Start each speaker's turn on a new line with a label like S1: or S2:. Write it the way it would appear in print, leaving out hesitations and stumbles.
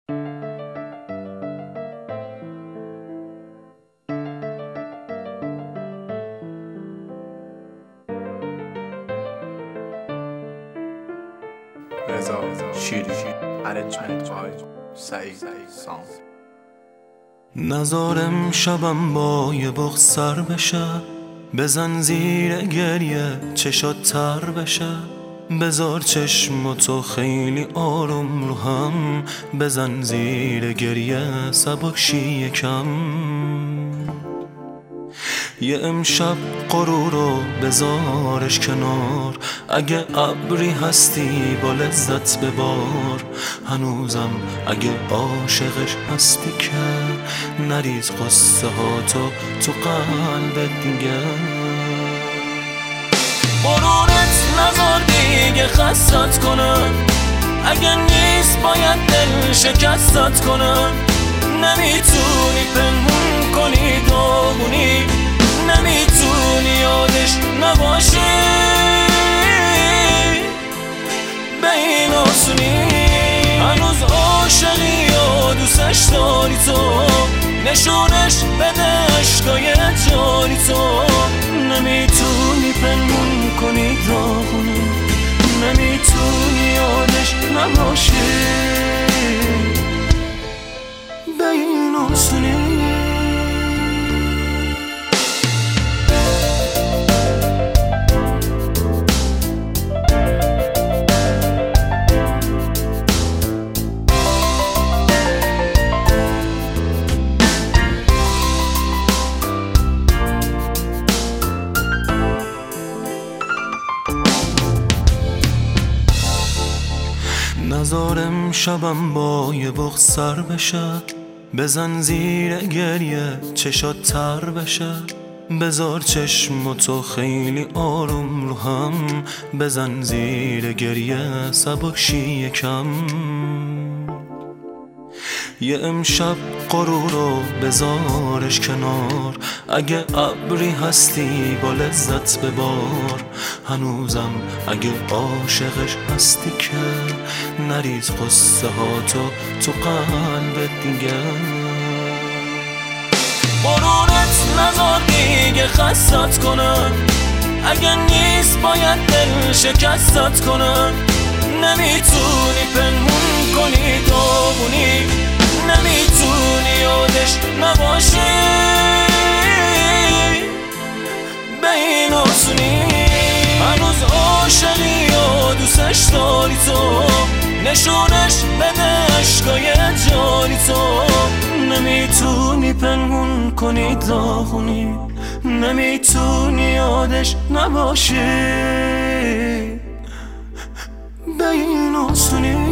S1: رضا شیری ارنجمنت بای سعید سام.
S2: نزارم شبم با یه بغض سر بشه، بزن زیر گریه چشات تر بشه، بذار چشم تو خیلی آروم رو هم، بزن زیر گریه سبک شی یکم. یه امشب غرور رو بذارش کنار، اگه ابری هستی با لذت ببار، هنوزم اگه عاشقش هستی که نریز قصه ها تو قلبت دیگه. غرورت نذار دیگه خستت کنم، اگه نیست باید دل شکستت کنم. نمیتونی پنهون کنی داغونی، نمیتونی یادش نباشی، به این آسونی. هنوز عاشقی یا دوستش داری تو، نشونش بده عشقای جاری تو. نمیتونی پنهون کنی داغونی، نمیتونی یادش نباشی، به این آسونی. نزارم شبم با یه بغض سر بشه، بزن زیر گریه چشات تر بشه، بذار چشم تو خیلی آروم رو هم، بزن زیر گریه سبک شی یکم. یه امشب غرور رو بذارش کنار، اگه ابری هستی با لذت ببار، هنوزم اگه عاشقش هستی که نریز قصه ها تو قلبت دیگه. غرورت نذار دیگه خستت کنم، اگه نیست باید دل شکستت کنم. نمیتونی پنهون کنی داغونی، نمیتونی یادش نباشی، به این آسونی. هنوز عاشقی یا دوستش داری تو، نشونش بده عشقای جاری تو. نمیتونی پنهون کنی داغونی، نمیتونی یادش نباشی، به این آسونی.